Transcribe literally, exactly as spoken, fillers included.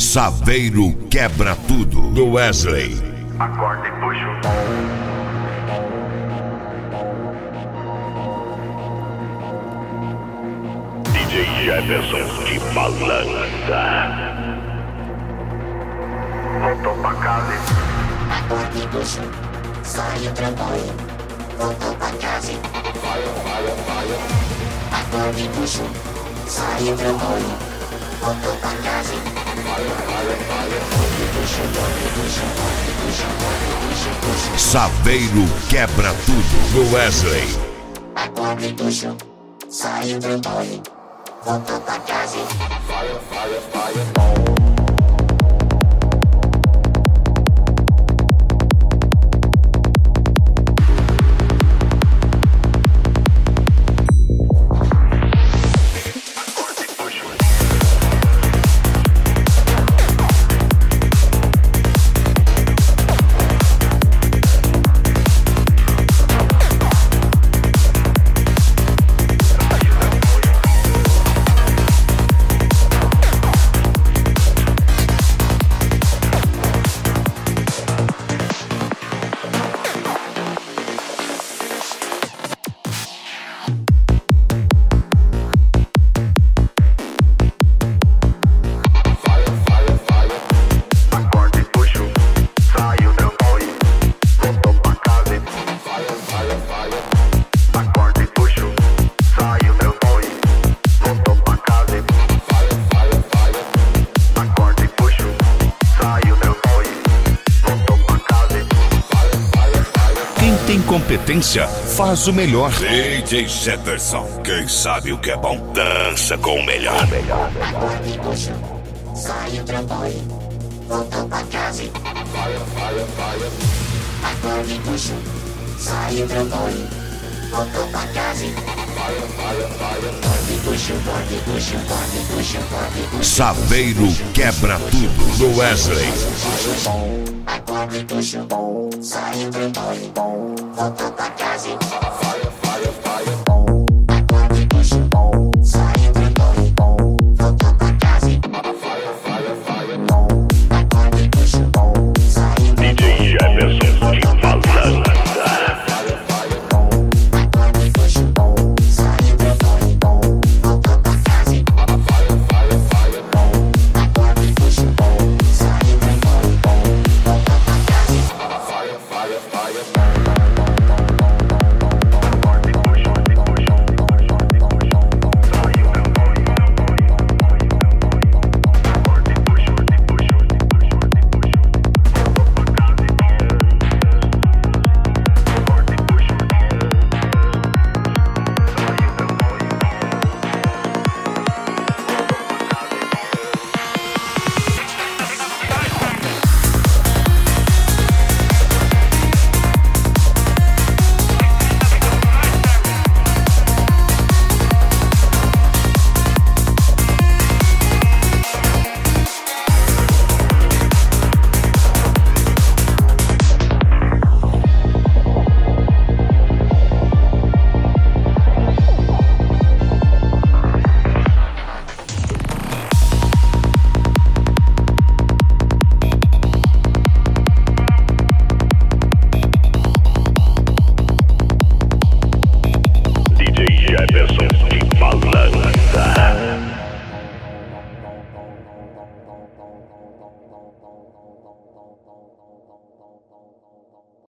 Saveiro Quebra Tudo, do Wesley. Acorda e puxa o D J Jefferson de Balança. voltou pra casa e Acorda e puxa, sai o trambolho, voltou pra casa. Acorda e puxa, sai o trambolho, voltou pra casa. Saveiro Quebra Tudo, do Wesley. Acorda e puxa, sai o trambolho, voltou pra casa. Tem competência, faz o melhor. D J Jefferson, quem sabe o que é bom, dança com o melhor. Acorda e puxa, sai o trambolho, voltou pra casa. Acorda e puxa, sai o trambolho, voltou pra casa. Acorda e puxa, acorda e puxa, acorda e puxa, acorda e puxa. Saveiro Quebra Tudo, do Wesley. Acorda e puxa, sai o trambolho, voltou pra casa. D J Jefferson de Balança.